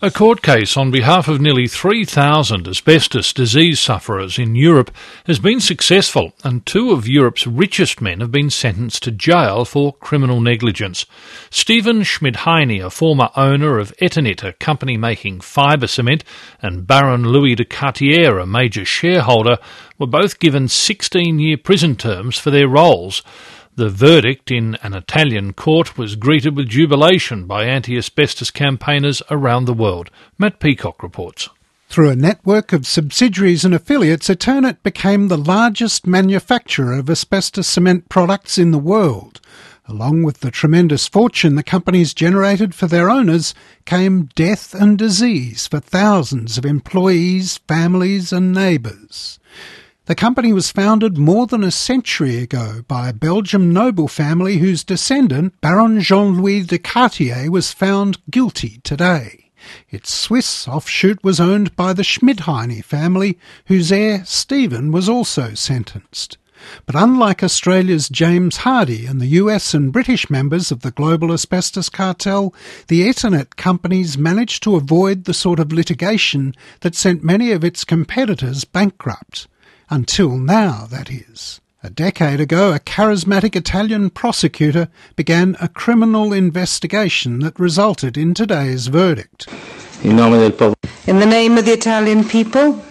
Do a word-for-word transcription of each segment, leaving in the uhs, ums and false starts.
A court case on behalf of nearly three thousand asbestos disease sufferers in Europe has been successful, and two of Europe's richest men have been sentenced to jail for criminal negligence. Steven Schmidheiny, a former owner of Eternet, a company making fibre cement, and Baron Louis de Cartier, a major shareholder, were both given sixteen-year prison terms for their roles. The verdict in an Italian court was greeted with jubilation by anti-asbestos campaigners around the world. Matt Peacock reports. Through a network of subsidiaries and affiliates, Eternet became the largest manufacturer of asbestos cement products in the world. Along with the tremendous fortune the companies generated for their owners came death and disease for thousands of employees, families and neighbours. The company was founded more than a century ago by a Belgian noble family whose descendant, Baron Jean-Louis de Cartier, was found guilty today. Its Swiss offshoot was owned by the Schmidheiny family, whose heir, Steven, was also sentenced. But unlike Australia's James Hardie and the U S and British members of the global asbestos cartel, the Eternet companies managed to avoid the sort of litigation that sent many of its competitors bankrupt. Until now, that is. A decade ago, a charismatic Italian prosecutor began a criminal investigation that resulted in today's verdict. In the name of the Italian people,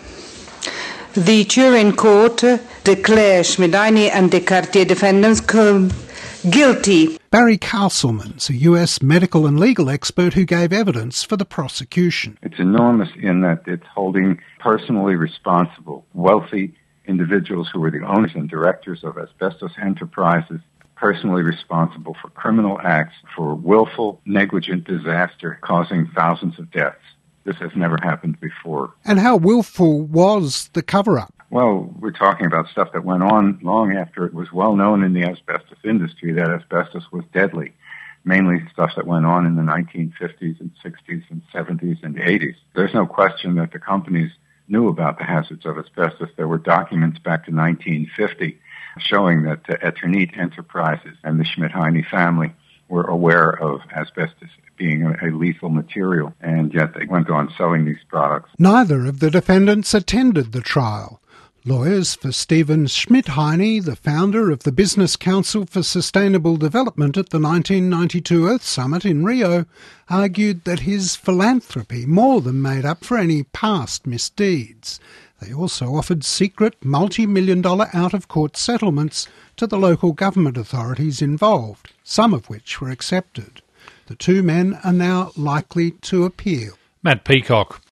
the Turin Court declares Schmidheiny and de Cartier defendants guilty. Barry Castleman's a U S medical and legal expert who gave evidence for the prosecution. It's enormous in that it's holding personally responsible, wealthy individuals who were the owners and directors of asbestos enterprises, personally responsible for criminal acts, for willful, negligent disaster causing thousands of deaths. This has never happened before. And how willful was the cover-up? Well, we're talking about stuff that went on long after it was well known in the asbestos industry that asbestos was deadly. Mainly stuff that went on in the nineteen fifties and sixties and seventies and eighties. There's no question that the companies knew about the hazards of asbestos. There were documents back to nineteen fifty showing that uh, Eternet Enterprises and the Schmidheiny family were aware of asbestos being a, a lethal material, and yet they went on selling these products. Neither of the defendants attended the trial. Lawyers for Steven Schmidheiny, the founder of the Business Council for Sustainable Development at the nineteen ninety-two Earth Summit in Rio, argued that his philanthropy more than made up for any past misdeeds. They also offered secret multi-million dollar out-of-court settlements to the local government authorities involved, some of which were accepted. The two men are now likely to appeal. Matt Peacock.